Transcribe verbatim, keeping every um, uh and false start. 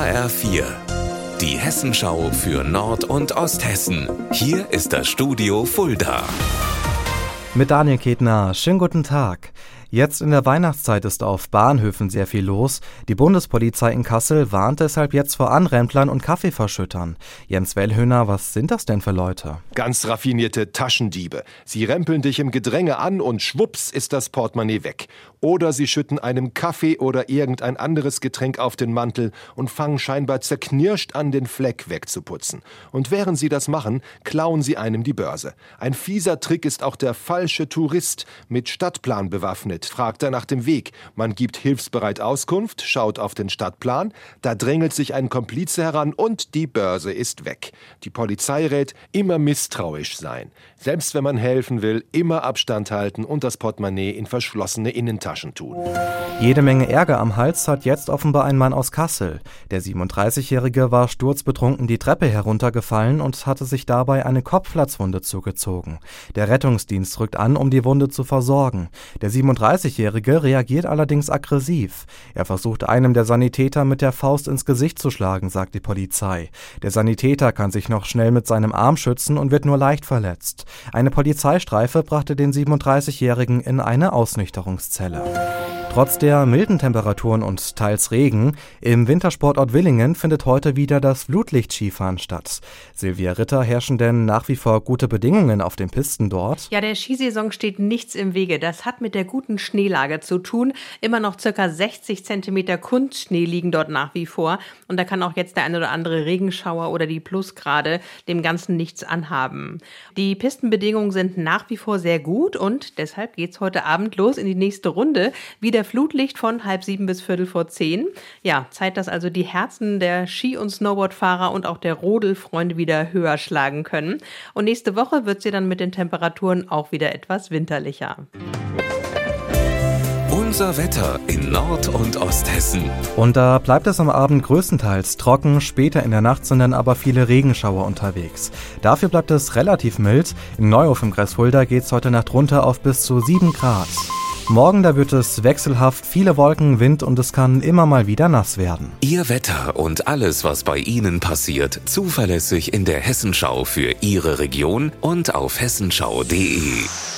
H R vier, die Hessenschau für Nord- und Osthessen. Hier ist das Studio Fulda. Mit Daniel Ketner, schönen guten Tag. Jetzt in der Weihnachtszeit ist auf Bahnhöfen sehr viel los. Die Bundespolizei in Kassel warnt deshalb jetzt vor Anrempeln und Kaffeeverschüttern. Jens Wellhöhner, was sind das denn für Leute? Ganz raffinierte Taschendiebe. Sie rempeln dich im Gedränge an und schwupps ist das Portemonnaie weg. Oder sie schütten einem Kaffee oder irgendein anderes Getränk auf den Mantel und fangen scheinbar zerknirscht an, den Fleck wegzuputzen. Und während sie das machen, klauen sie einem die Börse. Ein fieser Trick ist auch der falsche Tourist, mit Stadtplan bewaffnet. Fragt er nach dem Weg. Man gibt hilfsbereit Auskunft, schaut auf den Stadtplan, da drängelt sich ein Komplize heran und die Börse ist weg. Die Polizei rät, immer misstrauisch sein. Selbst wenn man helfen will, immer Abstand halten und das Portemonnaie in verschlossene Innentaschen tun. Jede Menge Ärger am Hals hat jetzt offenbar ein Mann aus Kassel. Der siebenunddreißigjährige war sturzbetrunken die Treppe heruntergefallen und hatte sich dabei eine Kopfplatzwunde zugezogen. Der Rettungsdienst rückt an, um die Wunde zu versorgen. Der siebenunddreißigjährige reagiert allerdings aggressiv. Er versucht einem der Sanitäter mit der Faust ins Gesicht zu schlagen, sagt die Polizei. Der Sanitäter kann sich noch schnell mit seinem Arm schützen und wird nur leicht verletzt. Eine Polizeistreife brachte den siebenunddreißigjährigen in eine Ausnüchterungszelle. Trotz der milden Temperaturen und teils Regen, im Wintersportort Willingen findet heute wieder das Flutlicht-Skifahren statt. Silvia Ritter, herrschen denn nach wie vor gute Bedingungen auf den Pisten dort? Ja, der Skisaison steht nichts im Wege. Das hat mit der guten Schneelage zu tun. Immer noch circa sechzig Zentimeter Kunstschnee liegen dort nach wie vor. Und da kann auch jetzt der ein oder andere Regenschauer oder die Plusgrade dem Ganzen nichts anhaben. Die Pistenbedingungen sind nach wie vor sehr gut und deshalb geht's heute Abend los in die nächste Runde. Wieder Flutlicht von halb sieben bis viertel vor zehn. Ja, Zeit, dass also die Herzen der Ski- und Snowboardfahrer und auch der Rodelfreunde wieder höher schlagen können. Und nächste Woche wird sie dann mit den Temperaturen auch wieder etwas winterlicher. Unser Wetter in Nord- und Osthessen. Und da bleibt es am Abend größtenteils trocken, später in der Nacht sind dann aber viele Regenschauer unterwegs. Dafür bleibt es relativ mild. In Neuhof im Kreis Fulda geht es heute Nacht runter auf bis zu sieben Grad. Morgen, da wird es wechselhaft, viele Wolken, Wind und es kann immer mal wieder nass werden. Ihr Wetter und alles, was bei Ihnen passiert, zuverlässig in der Hessenschau für Ihre Region und auf hessenschau punkt de.